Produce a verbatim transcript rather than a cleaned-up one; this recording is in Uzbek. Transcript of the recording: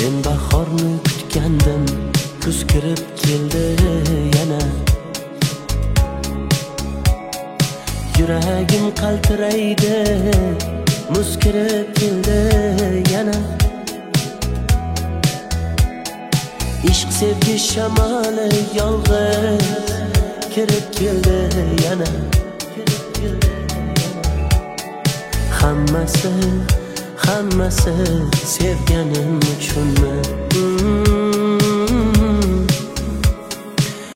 Men bahorni kutgandim, kuz kirib keldi yana. Yuragim qaltiraydi, muz kirib keldi yana. Ishq sevgi shamoli yolg'iz kirib keldi yana. Hammasi, hammasi sevganim uchunmi?